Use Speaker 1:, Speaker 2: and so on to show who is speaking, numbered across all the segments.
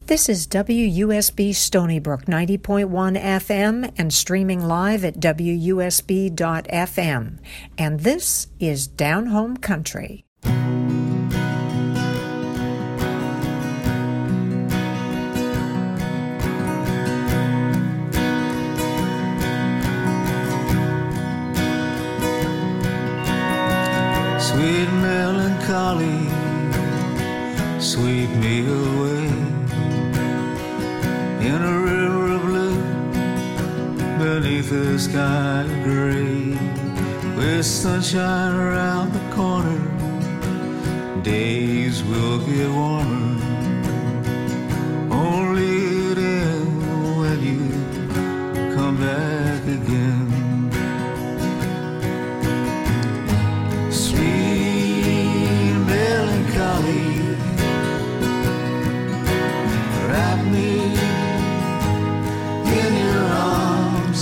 Speaker 1: This is WUSB Stony Brook 90.1 FM and streaming live at WUSB.FM. And this is Down Home Country.
Speaker 2: Sweet melancholy, sweep me away in a river of blue, beneath a sky of gray, with sunshine around the corner. Days will get warmer, only then when you come back again. Sweet melancholy, wrap me in your arms.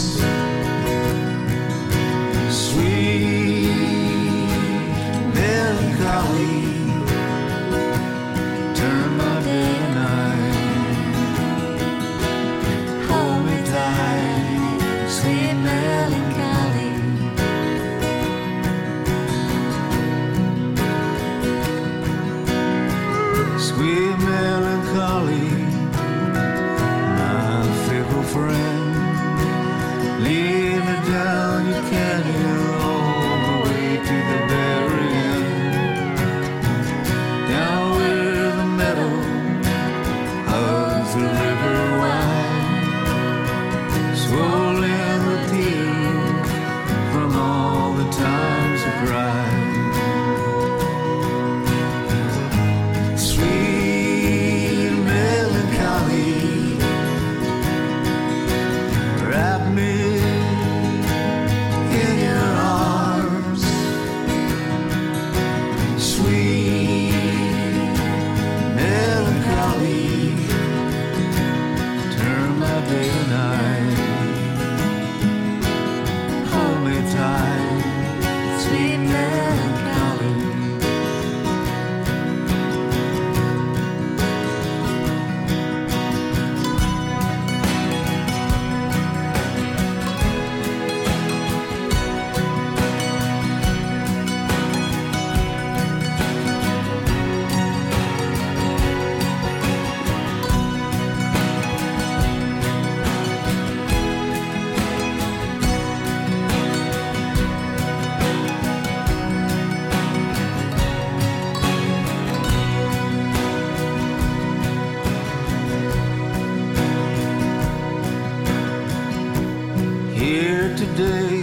Speaker 2: Sweet melancholy, turn my day to night. Hold me tight, sweet melancholy. Sweet melancholy, my fickle friend, lead me down your canyon all the way to the very end, down where the meadow hugs the river wide, swollen with tears from all the times of pride. Sweet melancholy, wrap me in your arms. Sweet melancholy, turn my day to night. Hold me tight, sweet melancholy. Here today,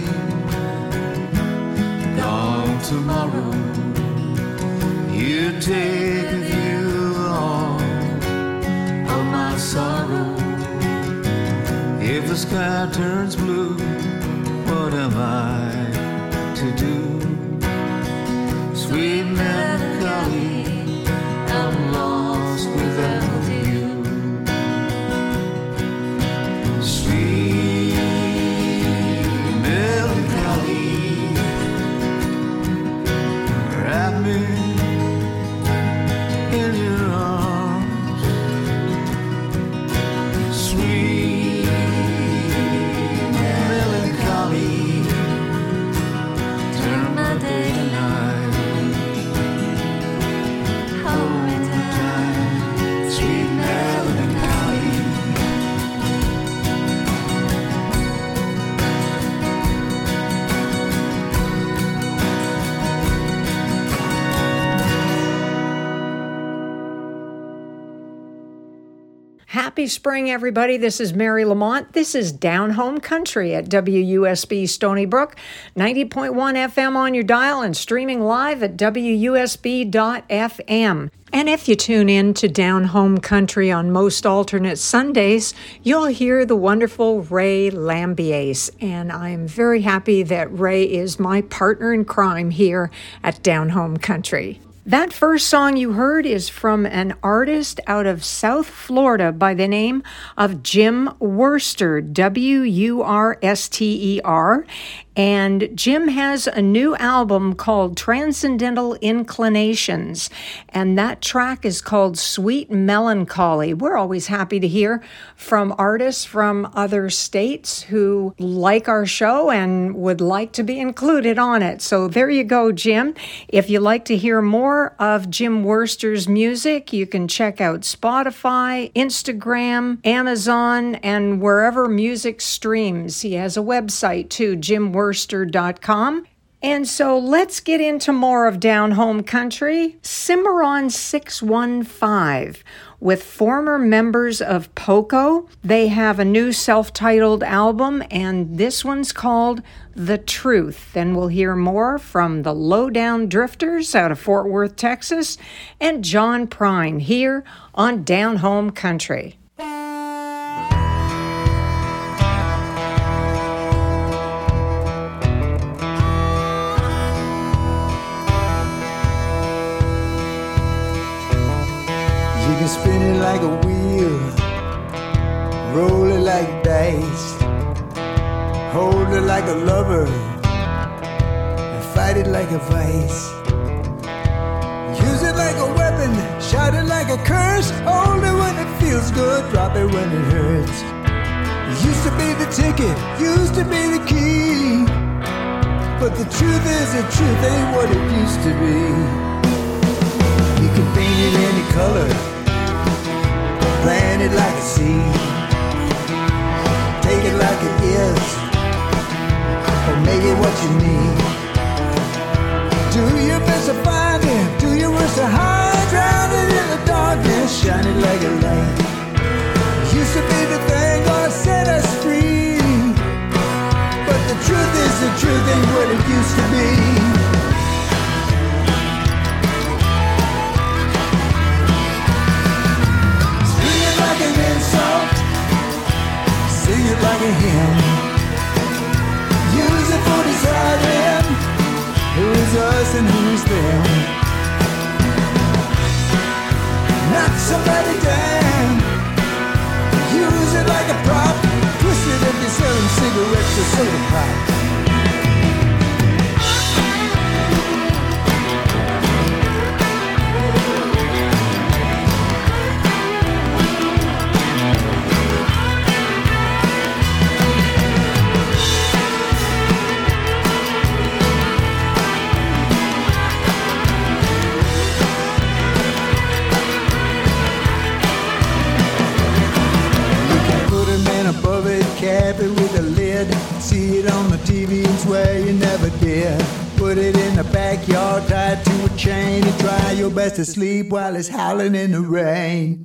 Speaker 2: gone tomorrow. You take with you all of my sorrow. If the sky turns blue, what am I to do? Sweet melancholy, I'm lost without you. Sweet melancholy, wrap me in your arms. Sweet melancholy, turn my day to night. Hold me tight, sweet melancholy.
Speaker 1: Happy spring, everybody. This is Mary Lamont. This is Down Home Country at WUSB Stony Brook, 90.1 FM on your dial and streaming live at WUSB.FM. And if you tune in to Down Home Country on most alternate Sundays, you'll hear the wonderful Ray Lambiase. And I'm very happy that Ray is my partner in crime here at Down Home Country. That first song you heard is from an artist out of South Florida by the name of Jim Wurster, Wurster. And Jim has a new album called Transcendental Inclinations, and that track is called Sweet Melancholy. We're always happy to hear from artists from other states who like our show and would like to be included on it. So there you go, Jim. If you like to hear more of Jim Wurster's music, you can check out Spotify, Instagram, Amazon, and wherever music streams. He has a website too, jimwurster.com. And so let's get into more of Down Home Country. Cimarron 615 with former members of Poco. They have a new self-titled album, and this one's called The Truth. Then we'll hear more from the Lowdown Drifters out of Fort Worth, Texas, and John Prine here on Down Home Country.
Speaker 2: You can spin it like a wheel, roll it like dice, hold it like a lover, and fight it like a vice. Use it like a weapon, shout it like a curse, hold it when it feels good, drop it when it hurts. It used to be the ticket, used to be the key, but the truth is the truth ain't what it used to be. You can paint it any color, plant it like a seed, take it like it is, or make it what you need. Do your best to find it, do your worst to hide, drown it in the darkness, shine it like a light. Used to be the thing gonna set us free, but the truth is the truth ain't what it used to be. Sing it like a hymn, use it for deciding who is us and who is them. Knock somebody down, use it like a prop, twist it if you're selling cigarettes or soda pop. Cap it with a lid, see it on the TV and swear you never did. Put it in the backyard, tied to a chain, and try your best to sleep while it's howling in the rain.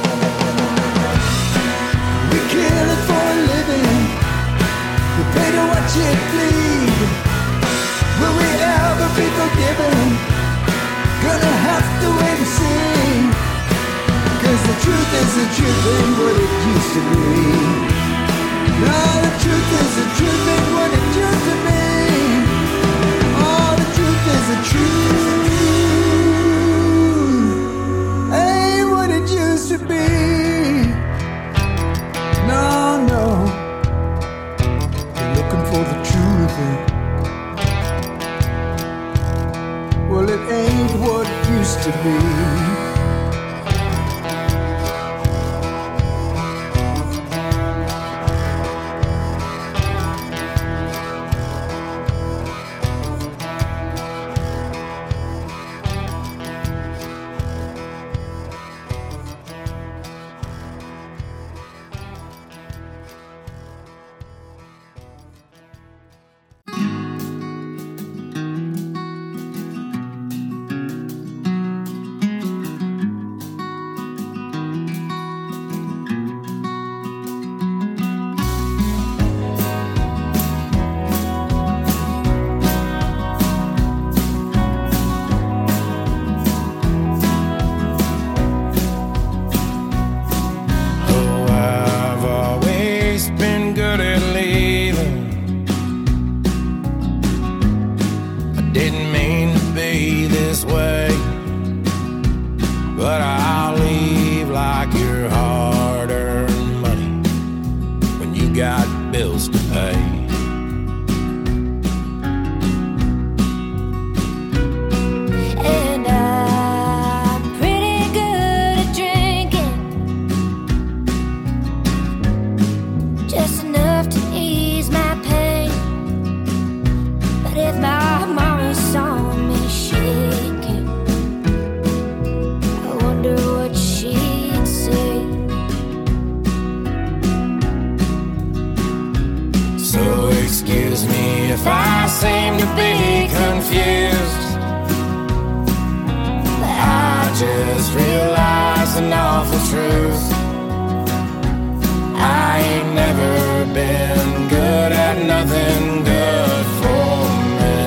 Speaker 2: We kill it for a living, we pay to watch it bleed. Will we ever be forgiven? Gonna have to wait and see, 'cause the truth is the truth ain't what it used to be. No, the truth is the truth ain't what it used to be. Oh, the truth is the truth ain't what it used to be. No, no, you're looking for the truth. Well, it ain't what it used to be.
Speaker 3: if I seem to be confused. I just realized an awful truth. I ain't never been good at nothing good for me.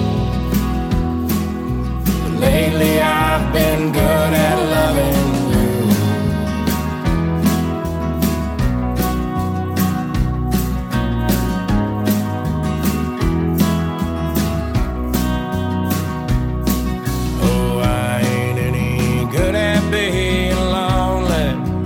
Speaker 3: But lately I've been good at loving you. Oh, I ain't any good at being lonely.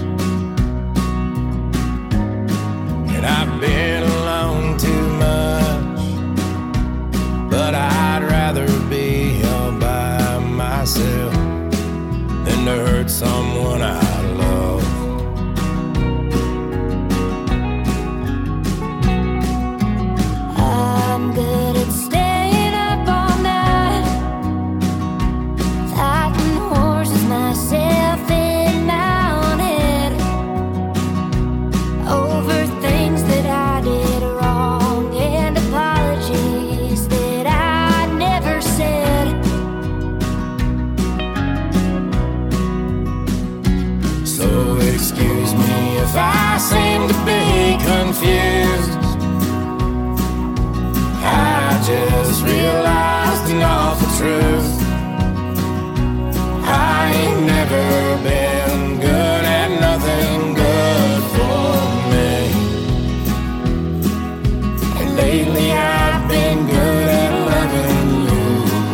Speaker 3: I've been alone too much, but I'd rather be held by myself than to hurt someone I love.
Speaker 4: I'm good at staying up all night, fighting horses myself in my own head over things that I did wrong and apologies that I never said.
Speaker 3: So excuse me if I seem to be confused. I just realized an awful truth. I ain't never been good at nothing good for me. And lately I've been good at loving you.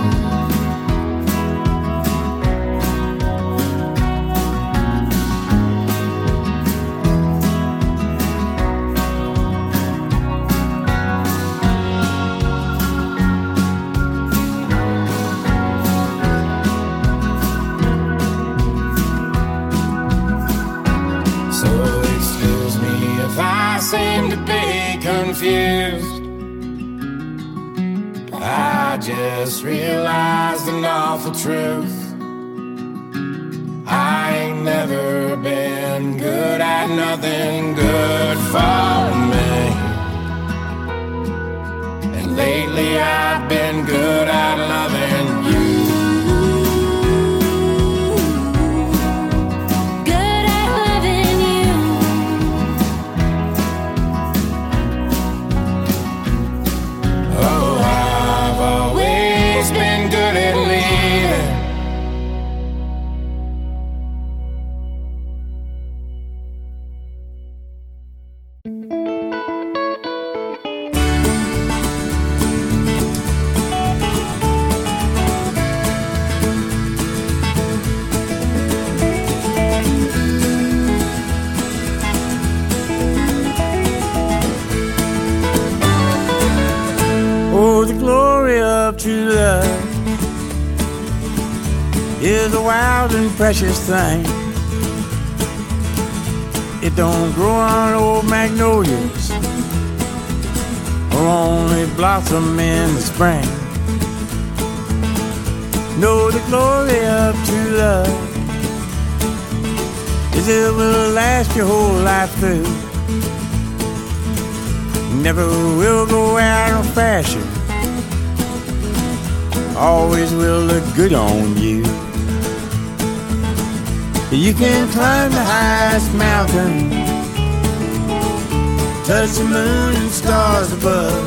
Speaker 3: So excuse me if I seem to be confused. I just realized an awful truth. I ain't never been good at nothing good for me. And lately I've been good at loving you.
Speaker 4: Good at loving you.
Speaker 3: Oh, I've always been good at leaving.
Speaker 2: Oh, the glory of true love is a wild and precious thing. It don't grow on old magnolias or only blossom in the spring. No, the glory of true love is it will last your whole life through. Never will go out of fashion, always will look good on you. You can climb the highest mountain, touch the moon and stars above,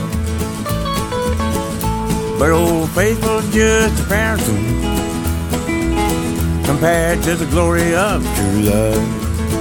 Speaker 2: but old faithful just a fountain compared to the glory of true love.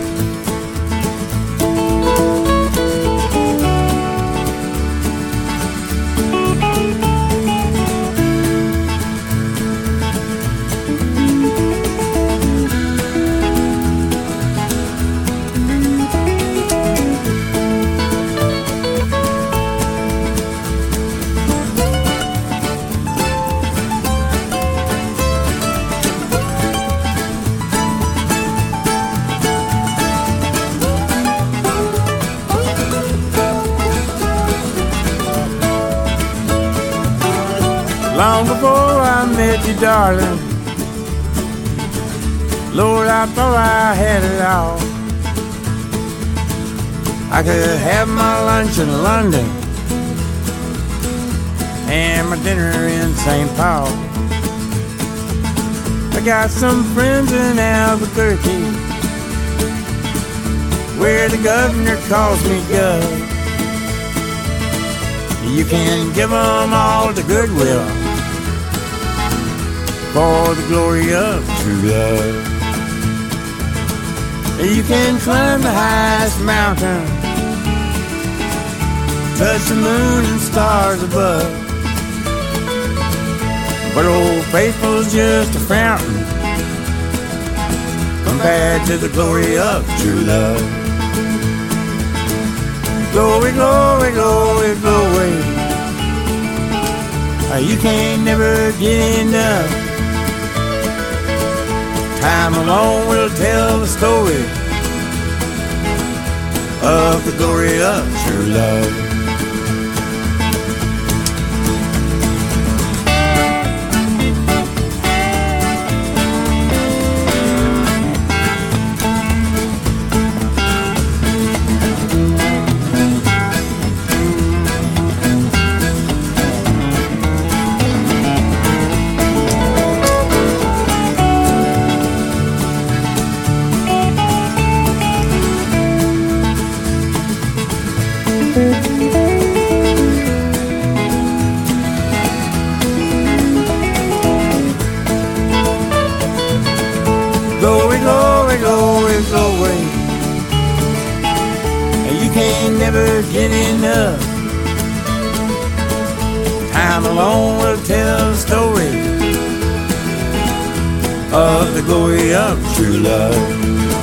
Speaker 2: Long before I met you, darling, Lord, I thought I had it all. I could have my lunch in London and my dinner in St. Paul. I got some friends in Albuquerque, where the governor calls me Gov. You can give them all the goodwill for the glory of true love. You can climb the highest mountain, touch the moon and stars above, but Old Faithful's just a fountain compared to the glory of true love. Glory, glory, glory, glory, you can't never get enough. Time alone will tell the story of the glory of true love. Glory, glory, glory, glory, you can't never get enough. Time alone will tell the story of the glory of true love.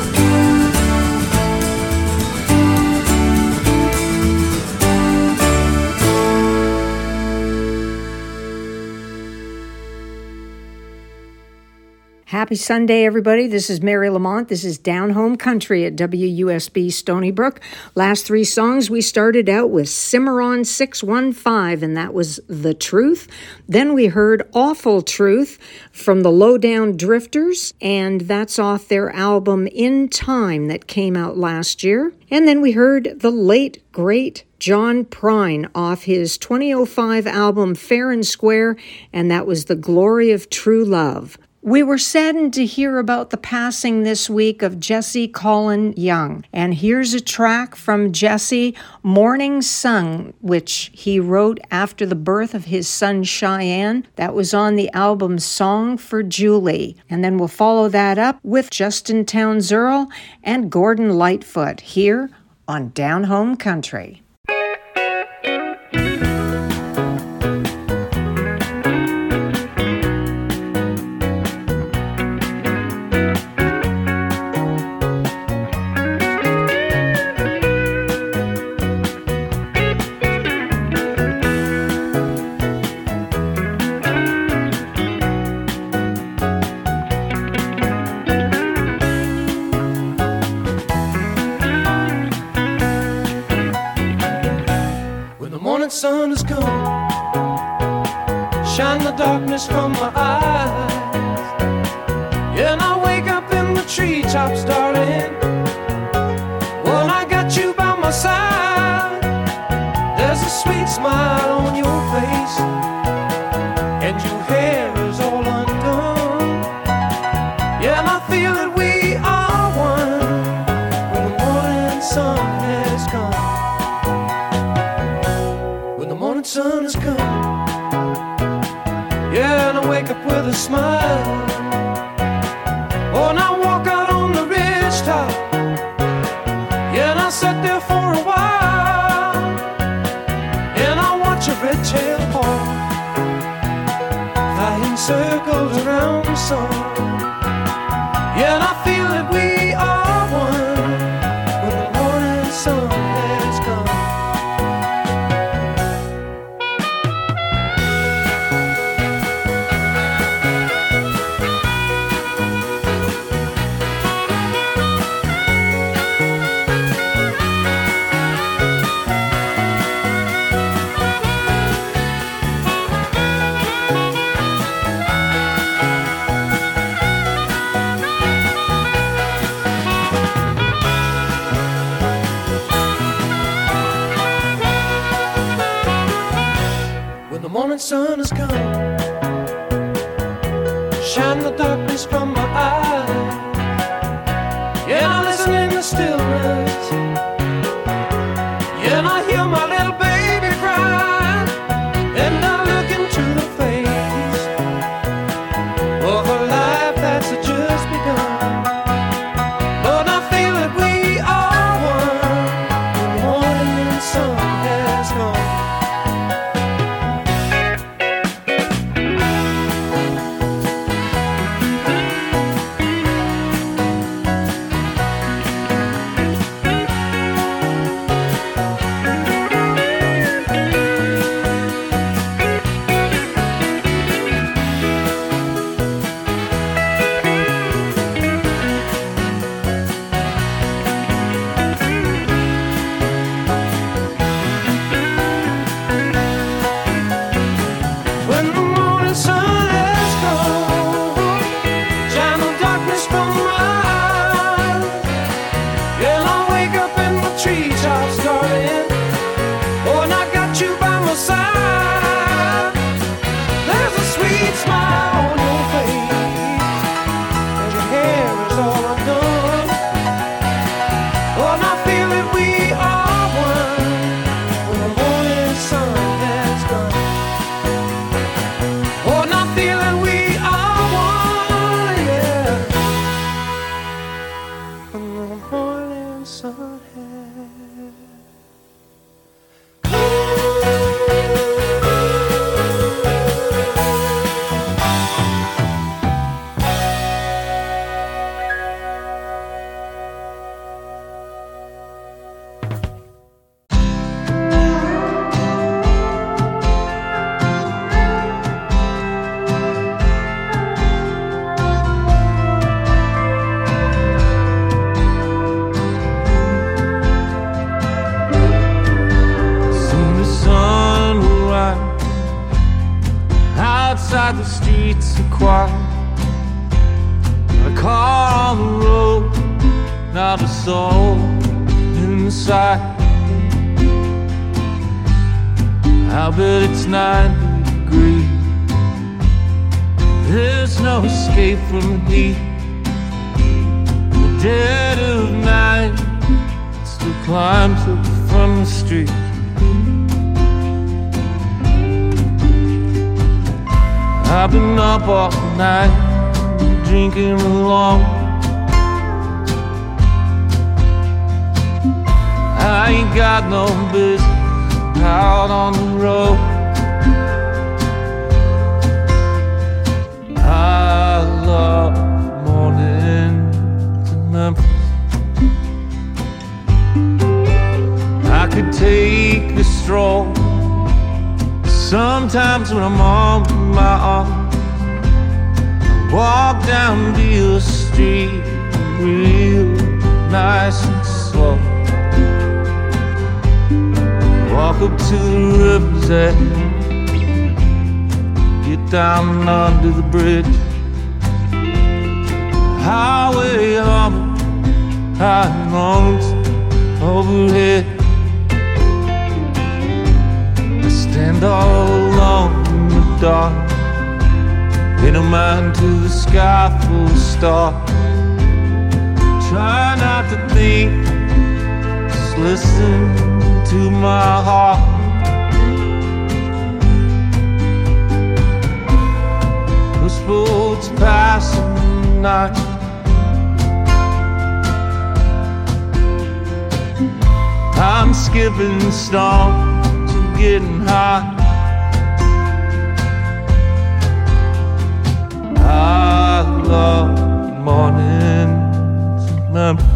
Speaker 1: Happy Sunday, everybody. This is Mary Lamont. This is Down Home Country at WUSB Stony Brook. Last three songs, we started out with Cimarron 615, and that was The Truth. Then we heard Awful Truth from the Lowdown Drifters, and that's off their album In Time that came out last year. And then we heard the late, great John Prine off his 2005 album Fair and Square, and that was The Glory of True Love. We were saddened to hear about the passing this week of Jesse Colin Young. And here's a track from Jesse, Morning Sun, which he wrote after the birth of his son Cheyenne. That was on the album Song for Julie. And then we'll follow that up with Justin Townes Earle and Gordon Lightfoot here on Down Home Country.
Speaker 5: Sun has come, shine the darkness from my eyes. Yeah, and I wake up in the treetops, darling. When I got you by my side, there's a sweet smile on your face, and your hair is all undone. Yeah, and I feel that we are one when the morning sun has come. Sun has come, yeah, and I wake up with a smile. Oh, and I walk out on the ridge top, yeah, and I sit there for a while, and I watch a red-tailed hawk flying circles around the sun. Yeah, and I feel that we are one when the morning sun has come. sun has come. Shine the darkness from my eyes. Yeah, I listen in the stillness. Yeah, and I hear my little baby cry. And I look into the face of a life that's just begun. Lord, I feel that we are one when the morning sun has come.
Speaker 6: Outside the streets are quiet. Got a car on the road, not a soul in sight. I bet it's 90 degrees. There's no escape from the heat. The dead of night still climbs up from the street. I've been up all night, drinking alone. I ain't got no business out on the road. I love mornings in Memphis. I could take a stroll. Sometimes when I'm on my own, I walk down Beale Street real nice and slow. Walk up to the river's edge, get down under the bridge. Highway humming, high notes overhead. Stand all alone in the dark, pay no mind to the sky full of stars. Try not to think, just listen to my heart. Those boats passing the night. I'm skipping stones, getting high. I love mornings in Memphis.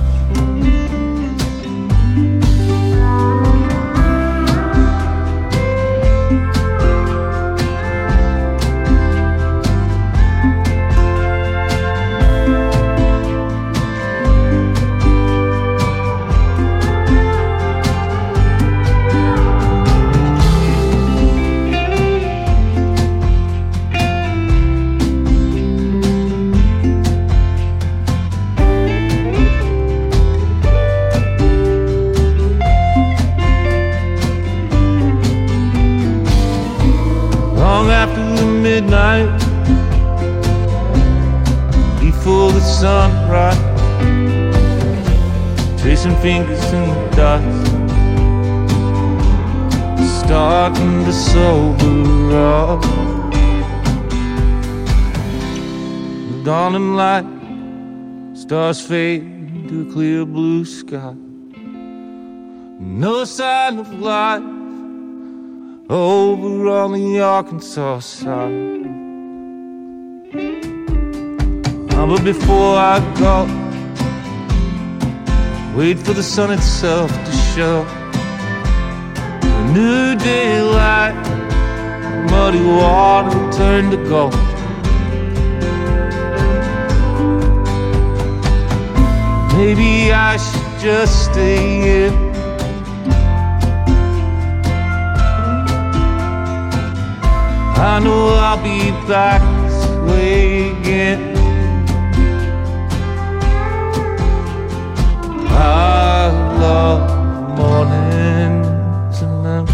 Speaker 6: tracing fingers in the dust, starting to sober up. The dawning light, stars fade to a clear blue sky. No sign of life over on the Arkansas side. But before I go, wait for the sun itself to show a new daylight, muddy water turn to gold. Maybe I should just stay in. I know I'll be back this way again. I love mornings and nights.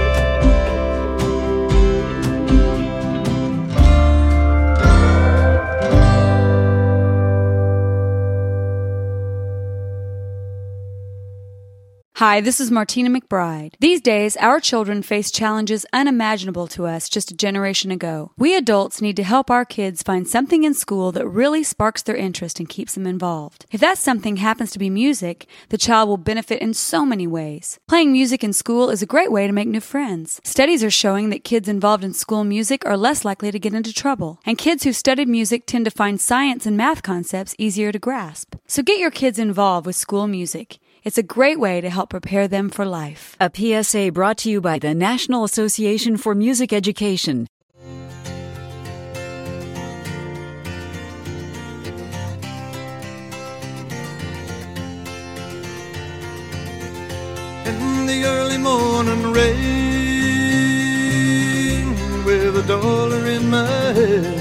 Speaker 7: Hi, this is Martina McBride. These days, our children face challenges unimaginable to us just a generation ago. We adults need to help our kids find something in school that really sparks their interest and keeps them involved. If that something happens to be music, the child will benefit in so many ways. Playing music in school is a great way to make new friends. Studies are showing that kids involved in school music are less likely to get into trouble. And kids who studied music tend to find science and math concepts easier to grasp. So get your kids involved with school music. It's a great way to help prepare them for life.
Speaker 8: A PSA brought to you by the National Association for Music Education.
Speaker 2: In the early morning rain, with $1 in my hand,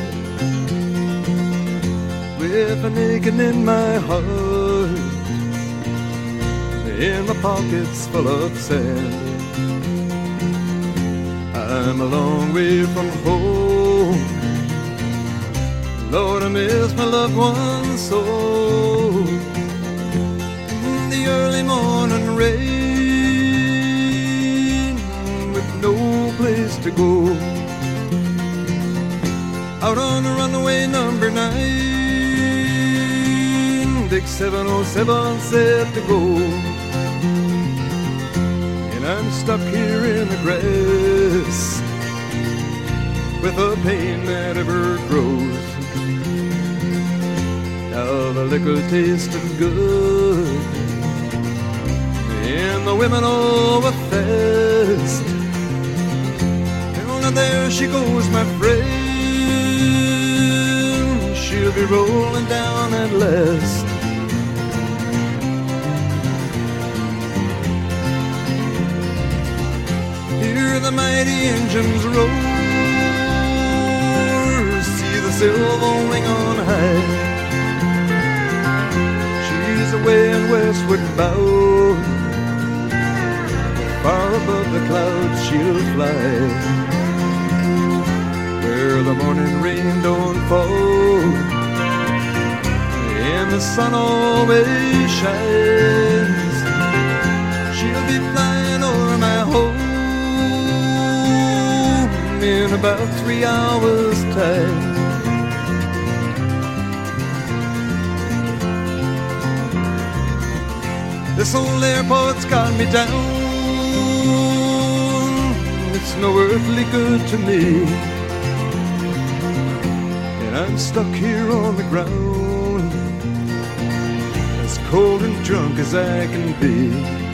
Speaker 2: with an aching in my heart, in my pockets full of sand. I'm a long way from home, Lord, I miss my loved ones so. In the early morning rain, with no place to go, out on the runaway number 9, Dick 707 said to go. I'm stuck here in the grass with a pain that ever grows. Now the liquor tasted good and the women all were fast. And there she goes, my friend, she'll be rolling down at last. Hear the mighty engines roar, see the silver wing on high. She's away in westward bound, far above the clouds she'll fly, where the morning rain don't fall and the sun always shines. She'll be flying over my home in about 3 hours' time. This old airport's got me down, it's no earthly good to me, and I'm stuck here on the ground, as cold and drunk as I can be.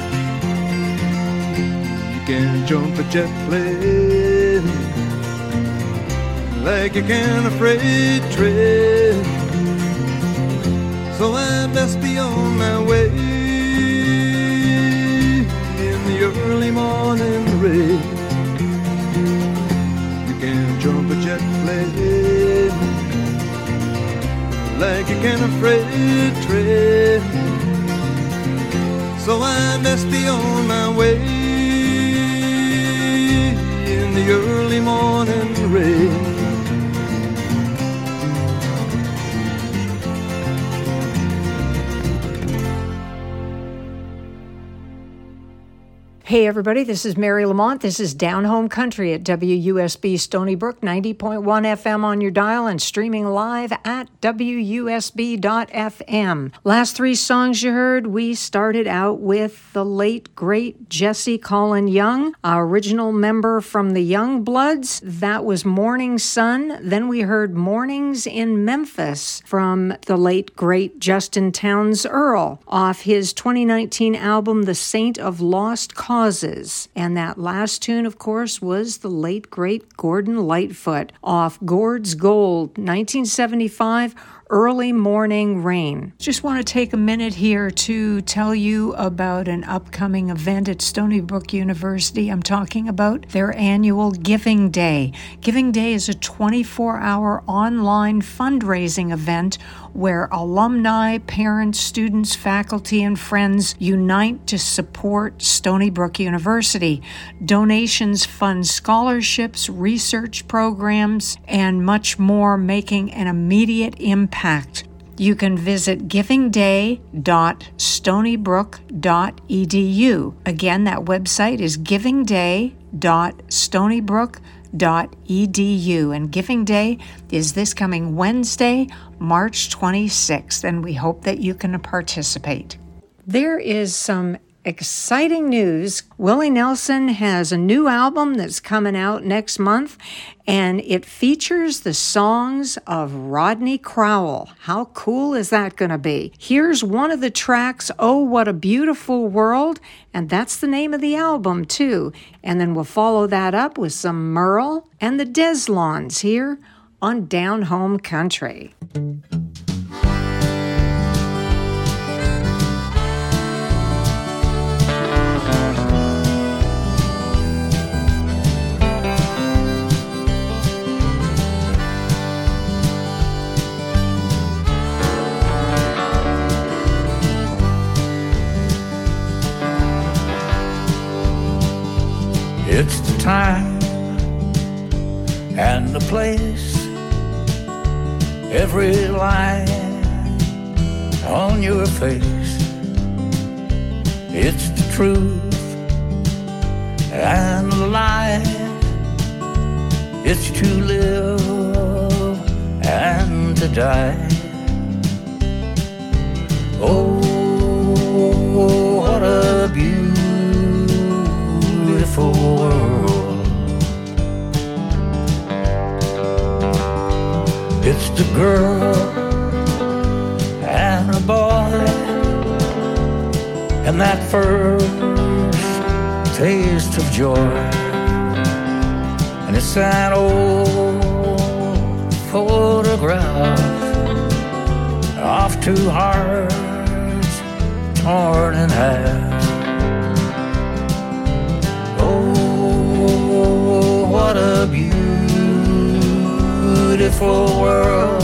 Speaker 2: You can't jump a jet plane like you can a freight train, so I best be on my way in the early morning rain. You can't jump a jet plane like you can a freight train, so I best be on my way in the early morning rain.
Speaker 1: Hey everybody, this is Mary Lamont. This is Down Home Country at WUSB Stony Brook, 90.1 FM on your dial and streaming live at WUSB.FM. Last three songs you heard, we started out with the late, great Jesse Colin Young, our original member from the Young Bloods. That was Morning Sun. Then we heard Mornings in Memphis from the late, great Justin Townes Earle off his 2019 album, The Saint of Lost Causes. And that last tune, of course, was the late, great Gordon Lightfoot off Gord's Gold, 1975, Early Morning Rain. Just want to take a minute here to tell you about an upcoming event at Stony Brook University. I'm talking about their annual Giving Day. Giving Day is a 24-hour online fundraising event where alumni, parents, students, faculty, and friends unite to support Stony Brook University. Donations fund scholarships, research programs, and much more, making an immediate impact. You can visit givingday.stonybrook.edu. Again, that website is givingday.stonybrook.edu. And Giving Day is this coming Wednesday, March 26th, and we hope that you can participate. There is some exciting news. Willie Nelson has a new album that's coming out next month, and it features the songs of Rodney Crowell. How cool is that going to be? Here's one of the tracks, Oh, What a Beautiful World, and that's the name of the album, too. And then we'll follow that up with some Merle and the Deslons here on Down Home Country.
Speaker 9: It's the time and the place, every line on your face. It's the truth and the lie. It's to live and to die. Oh, what a beautiful world. It's the girl and a boy, and that first taste of joy. And it's that old photograph of two hearts torn in half. Oh, what a beautiful world.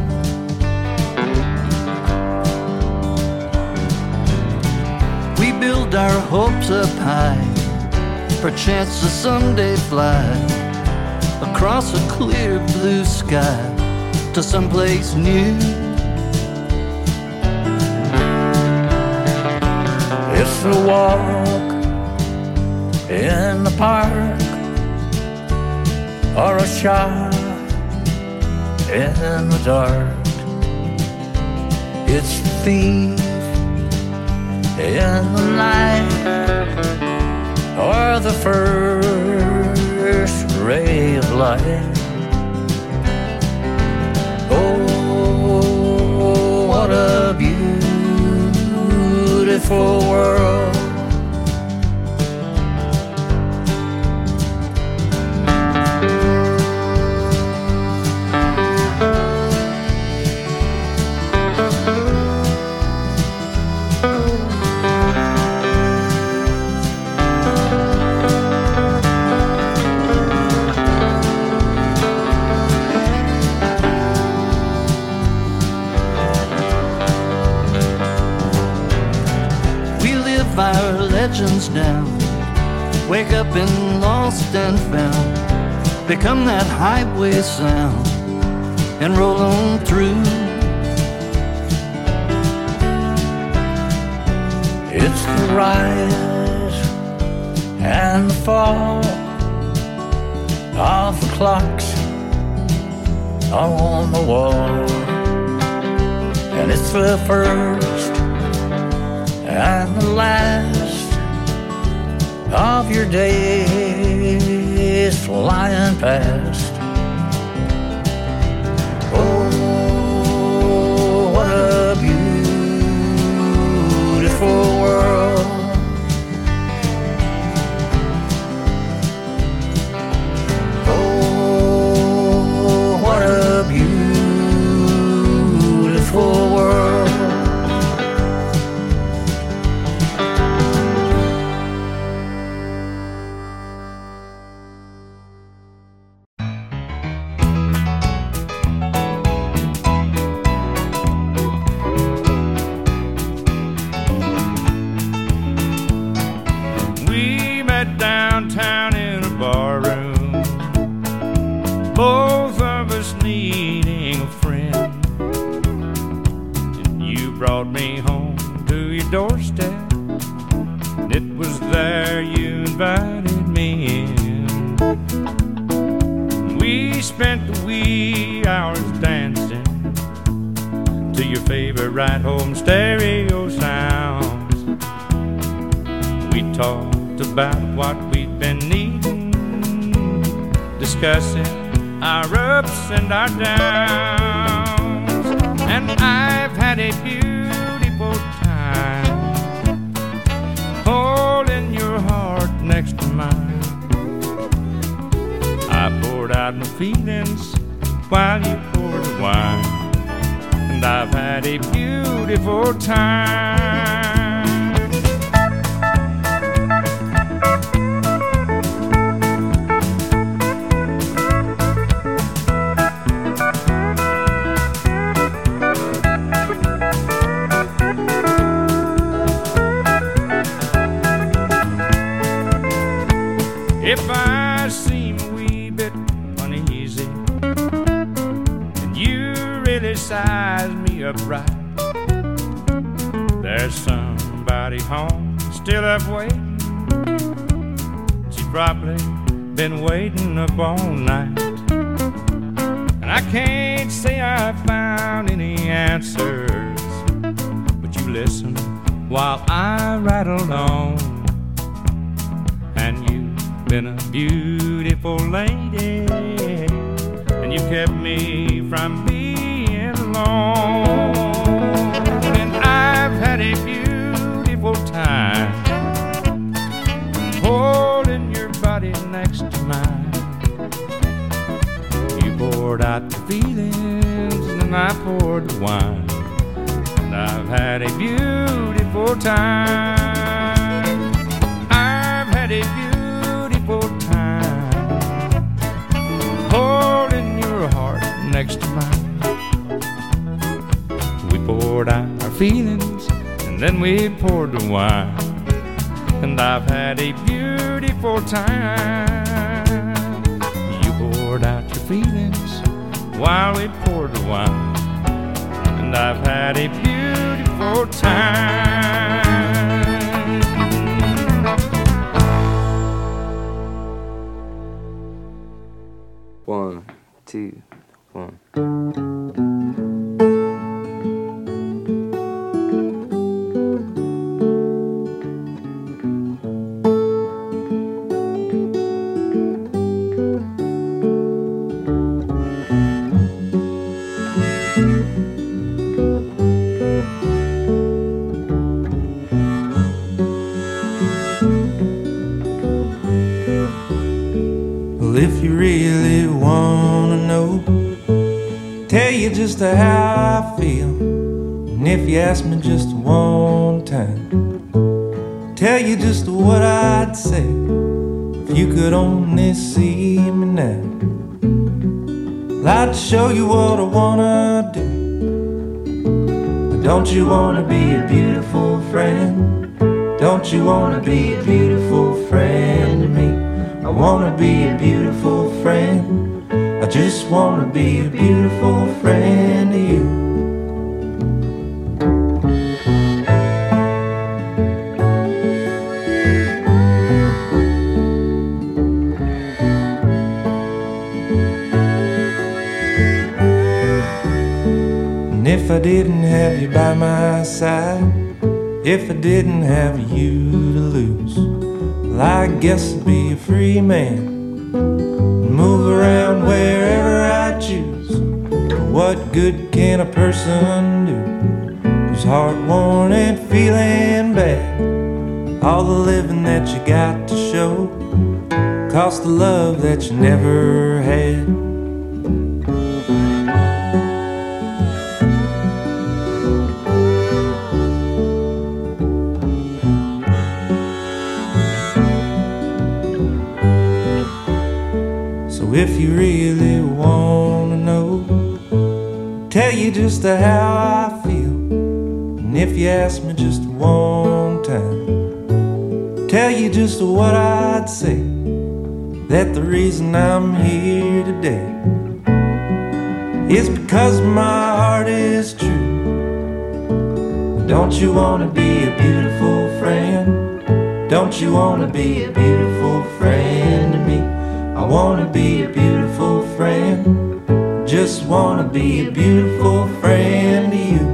Speaker 10: We build our hopes up high, perchance to someday fly across a clear blue sky to someplace new.
Speaker 9: It's a walk in the park, or a shot in the dark. It's the thief in the night, or the first ray of light. Oh, what a beautiful world.
Speaker 10: Our legends down, wake up in lost and found, become that highway sound and roll on through.
Speaker 9: It's the rise
Speaker 10: and the fall of the clocks on the wall. And it's the first and the last of your days flying past. Oh, what a beautiful world. Oh, what a beautiful world.
Speaker 6: Downtown in a barroom, both of us needing a friend, and you brought me home to your doorstep, and it was there you invited me in. We spent the wee hours dancing to your favorite ride-home stereo sounds. We talked about what we'd been needing, discussing our ups and our downs. And I've had a beautiful time holding your heart next to mine. I poured out my feelings while you poured the wine, and I've had a beautiful time. If I seem a wee bit uneasy and you really size me up right, there's somebody home still up waiting. She's probably been waiting up all night, and I can't say I found any answers, but you listen while I rattle on. And you've been a beautiful lady, and you kept me from being alone. And I've had a beautiful time holding your body next to mine. You poured out the feelings and I poured the wine, and I've had a beautiful time. I've had a beautiful time holding your heart next to mine. We poured out our feelings and then we poured the wine, and I've had a beautiful time. You poured out your feelings while we poured the wine, and I've had a beautiful time.
Speaker 11: 1, 2, 1.
Speaker 12: Well, if you really wanna know, tell you just how I feel. And if you ask me just one time, tell you just what I'd say. If you could only see me now, I'd show you what I wanna do. But don't you wanna be a beautiful friend? Don't you wanna be a beautiful friend to me? I wanna be a beautiful friend. I just wanna be a beautiful friend to you. I didn't have you by my side, if I didn't have you to lose, well, I guess I'd be a free man and move around wherever I choose. But what good can a person do who's heart-worn and feeling bad? All the living that you got to show cost the love that you never had. So if you really want to know, I'll tell you just how I feel. And if you ask me just one time, tell you just what I'd say, that the reason I'm here today is because my heart is true. Don't you want to be a beautiful friend? Don't you want to be a beautiful friend to me? I want to be a beautiful friend, just want to be a beautiful friend to you.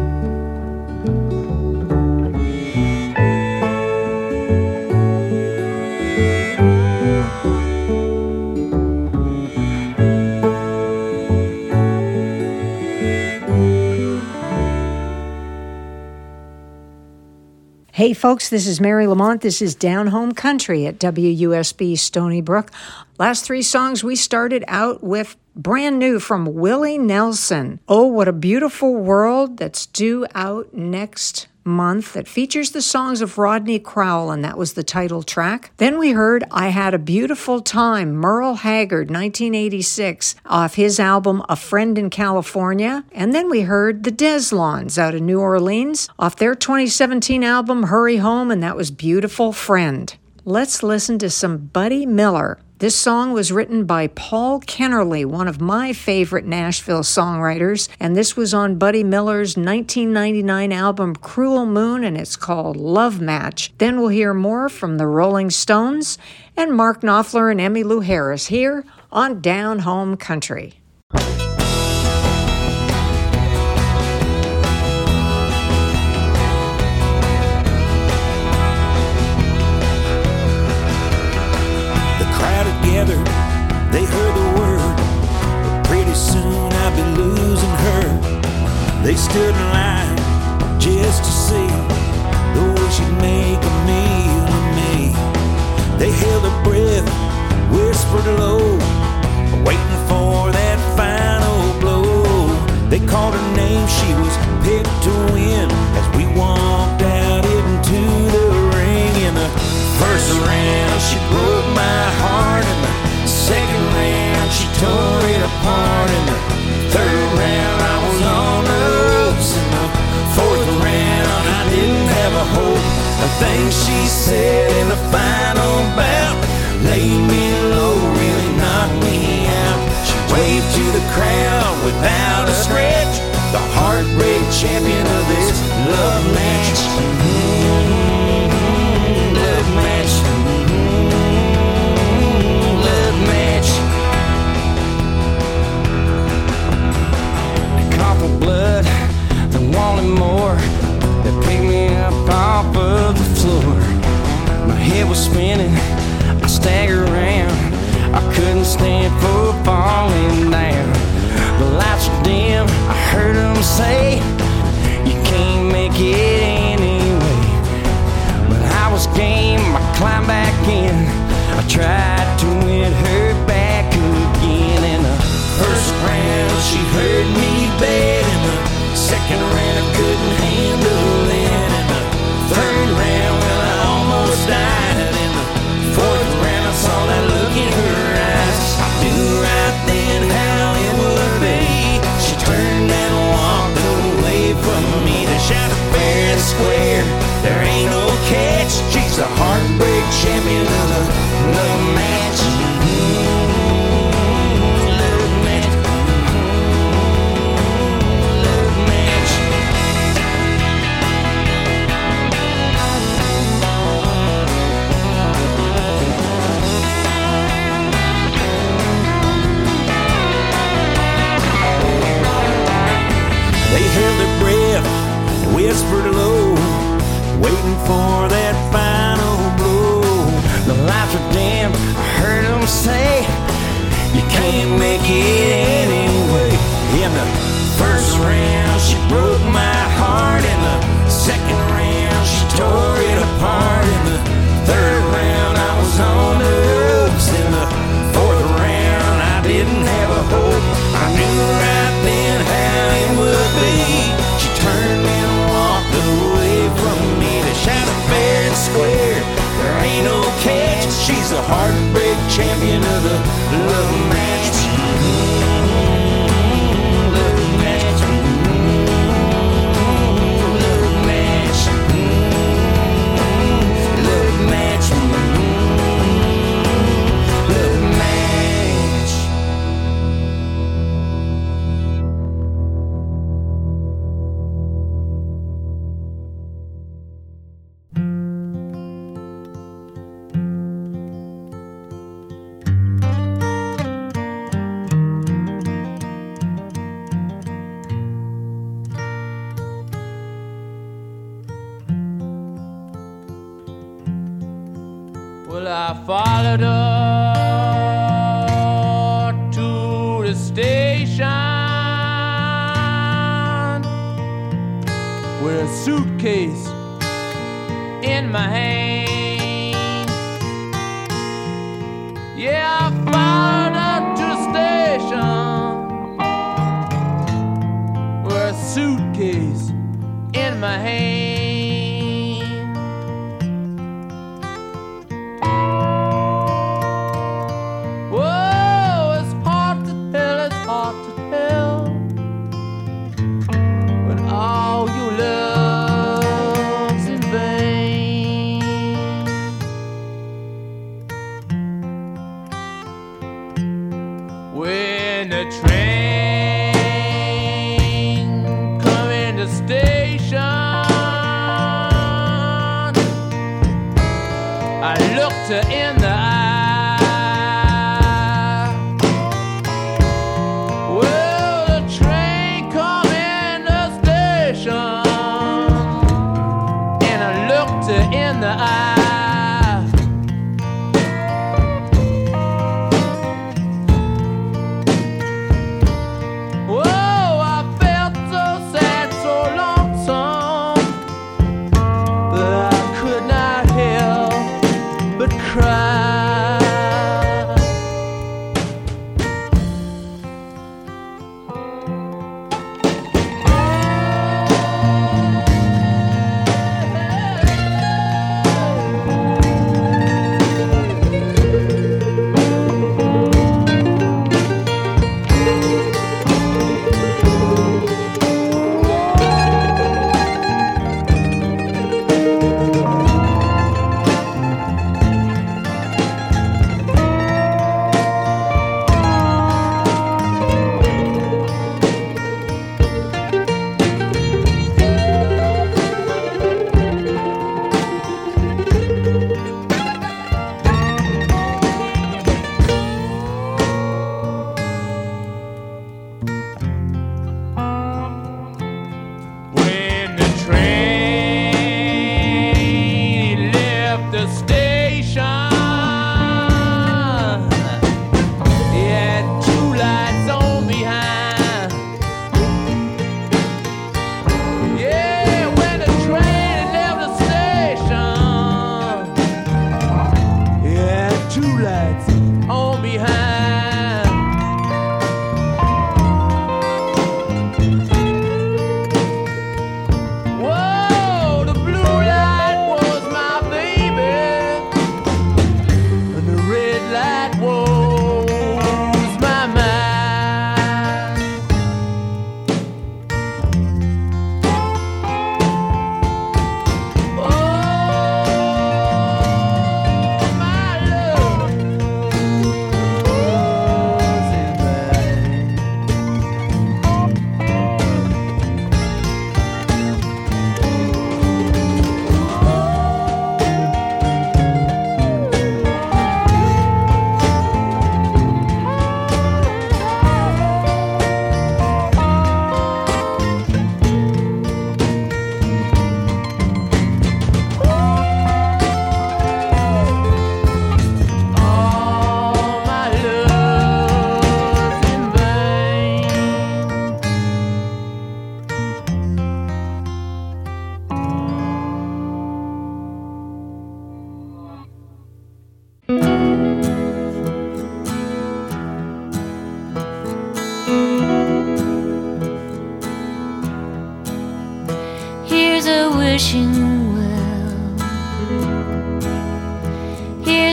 Speaker 1: Hey folks, this is Mary Lamont. This is Down Home Country at WUSB Stony Brook. Last three songs we started out with brand new from Willie Nelson. Oh, What a Beautiful World, that's due out next month. That features the songs of Rodney Crowell, and that was the title track. Then we heard I Had a Beautiful Time, Merle Haggard, 1986, off his album A Friend in California. And then we heard the Deslons out of New Orleans off their 2017 album Hurry Home, and that was Beautiful Friend. Let's listen to some Buddy Miller. This song was written by Paul Kennerly, one of my favorite Nashville songwriters, and this was on Buddy Miller's 1999 album Cruel Moon, and it's called Love Match. Then we'll hear more from the Rolling Stones and Mark Knopfler and Emmylou Harris here on Down Home Country.
Speaker 13: They heard the word, but pretty soon I'd be losing her. They stood in line just to see the way she'd make a meal of me. They held their breath, whispered low, waiting for that final blow. They called her name, she was picked to win as we walked out into the ring. In the first round, she broke my heart, and the second round, she tore it apart. In the third round, I was on the ropes. In the fourth round, I didn't have a hope. The things she said in the final bout laid me low, really knocked me out. She waved to the crowd without a scratch, the heartbreak champion of this love match. Love match. Blood, they wanted more. They picked me up off of the floor. My head was spinning, I staggered around. I couldn't stand for falling down. The lights were dim, I heard them say, you can't make it anyway. But I was game, I climbed back in. I tried to win her back again. In the first round, she heard me bad. In the second round, I couldn't handle it. In the third round, well, I almost died. And in the fourth round, I saw that look in her eyes. I knew right then how it would be. She turned and walked away from me. They shouted fair and square, there ain't no catch. She's a heartbreak champion of the love match. it anyway. In the first round, she broke my heart. In the second round, she tore it apart. In the third round, I was on the ropes. In the fourth round, I didn't have a hope. I knew right then how it would be. She turned and walked away from me to shout it fair and square. There ain't no catch. She's the heartbreak champion of the love match. Love match. Love match. Love match. Love match.
Speaker 6: Well, I followed her to the station with a suitcase in my hand. Yeah, I followed her to the station with a suitcase in my hand. When the train come in the station, I looked her in the eye. Well, the train come in the station, and I looked her in the eye.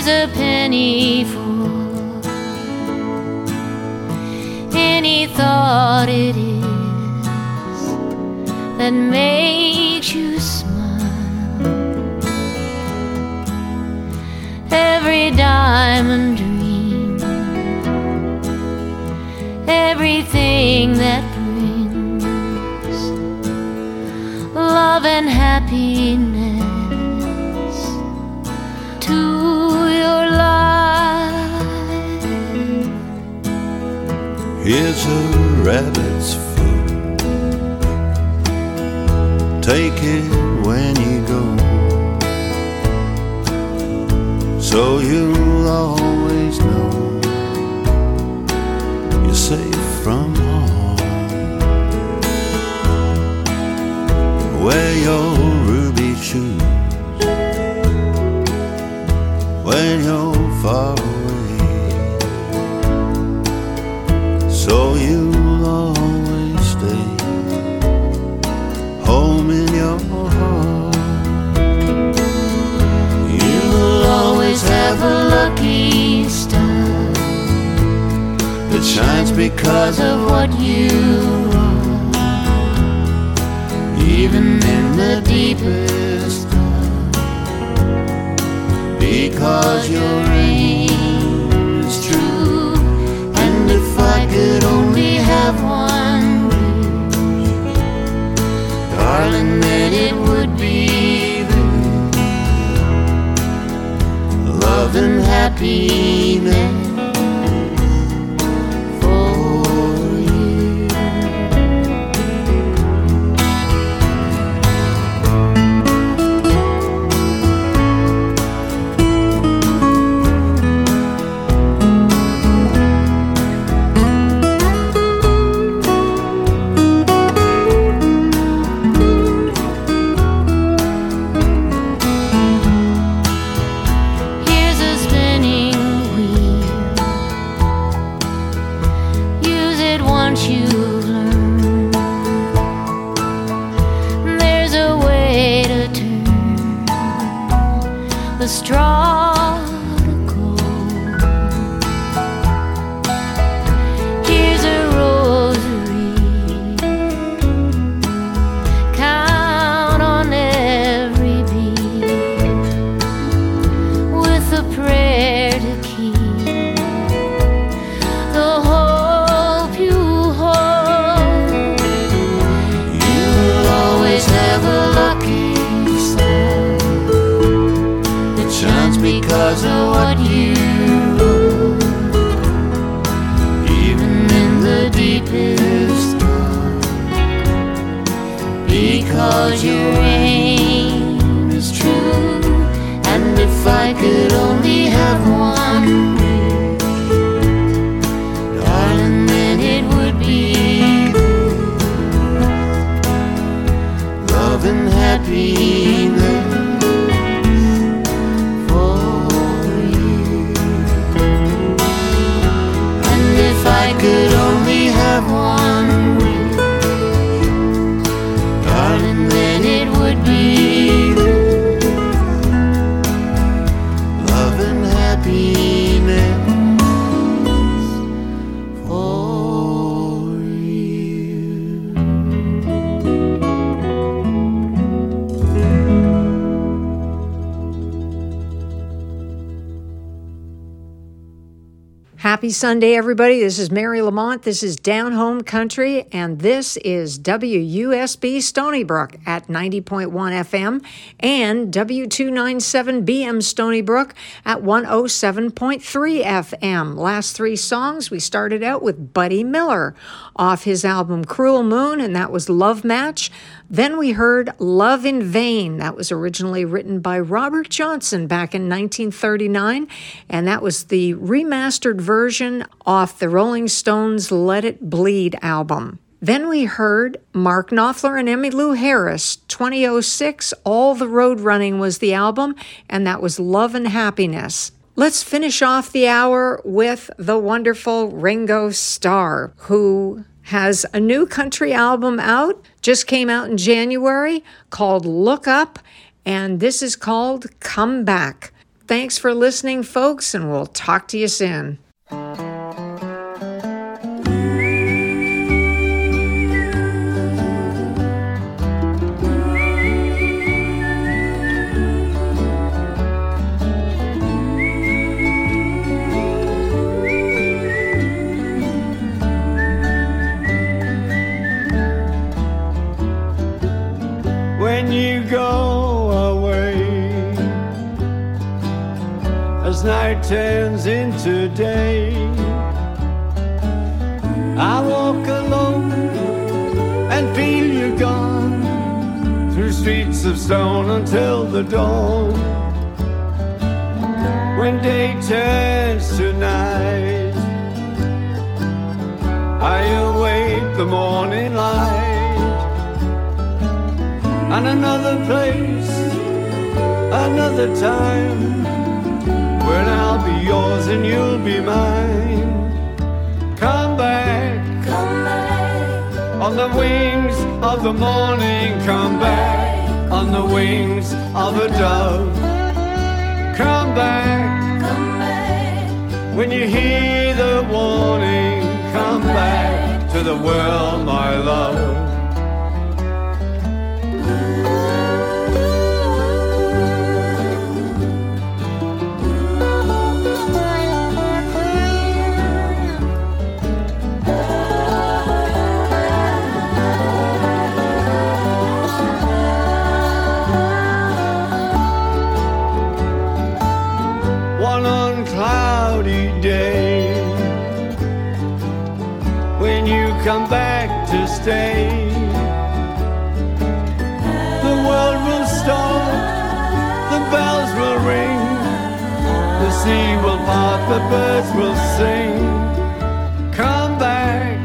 Speaker 4: Here's a penny for any thought it is that makes you smile. Every diamond dream, everything that brings love and happiness to your life.
Speaker 10: Here's a rabbit's foot, take it when you go, so you'll always know you're safe from harm. Wear your ruby shoes when you're far away, so you'll always stay home in your heart.
Speaker 4: You'll always have a lucky star
Speaker 10: that shines because of
Speaker 4: what you are,
Speaker 10: even in the deepest dark, because your aim is true. And if I could only have one wish, darling, then it would be this: love and happiness.
Speaker 4: The straw to gold. Here's a rosary, count on every beat, with a prayer to keep the hope you hold. You'll always have a lucky star that shines because of what you are, even in the deepest dark, because your aim is true. And if I could only have one wish, darling, then it would be love and happiness. If I could only have one wish, darling, then it would be love and happiness for you.
Speaker 1: Happy Sunday, everybody. This is Mary Lamont. This is Down Home Country, and this is WUSB Stony Brook at 90.1 FM and W297BM Stony Brook at 107.3 FM. Last three songs, we started out with Buddy Miller off his album Cruel Moon, and that was Love Match. Then we heard Love in Vain. That was originally written by Robert Johnson back in 1939, and that was the remastered version off the Rolling Stones' Let It Bleed album. Then we heard Mark Knopfler and Emmylou Harris, 2006, All the Road Running was the album, and that was Love and Happiness. Let's finish off the hour with the wonderful Ringo Starr, who has a new country album out, just came out in January, called Look Up, and this is called Come Back. Thanks for listening, folks, and we'll talk to you soon.
Speaker 2: When you go away, as night turns into day, I walk alone and feel you gone, through streets of stone until the dawn. When day turns to night, I await the morning light. And another place, another time, when I'll be yours and you'll be mine. Come back, on the wings of the morning. Come back, on the wings of a dove. Come back, when you hear the warning. Come back to the world, my love. Come back to stay. The world will stop, the bells will ring, the sea will part, the birds will sing. Come back,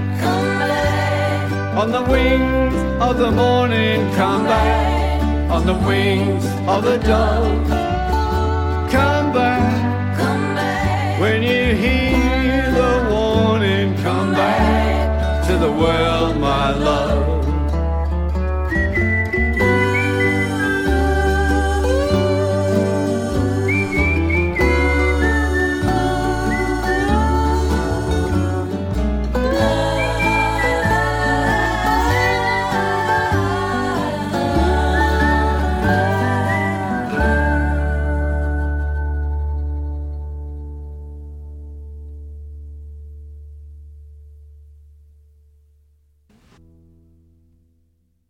Speaker 2: on the wings of the morning. Come back, on the wings of the dove.